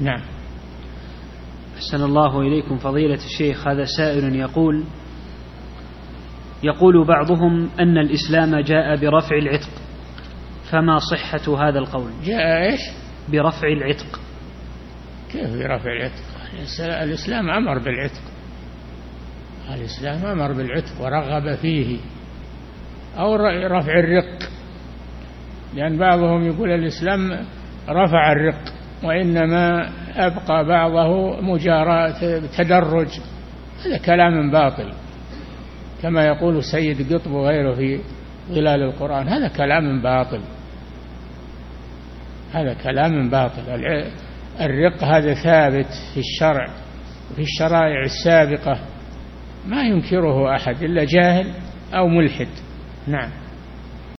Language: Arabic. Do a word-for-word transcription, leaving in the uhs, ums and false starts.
نعم. أحسن الله إليكم فضيلة الشيخ. هذا سائل يقول يقول بعضهم أن الإسلام جاء برفع العتق، فما صحة هذا القول؟ جاء إيش؟ برفع العتق. كيف برفع العتق؟ الإسلام أمر بالعتق، الإسلام أمر بالعتق ورغب فيه، أو رفع الرق، لأن بعضهم يقول الإسلام رفع الرق وإنما أبقى بعضه مجاراة تدرج. هذا كلام باطل، كما يقول سيد قطب وغيره في ظلال القرآن. هذا كلام باطل، هذا كلام باطل. الرق هذا ثابت في الشرع وفي الشرائع السابقة، ما ينكره أحد إلا جاهل أو ملحد. نعم.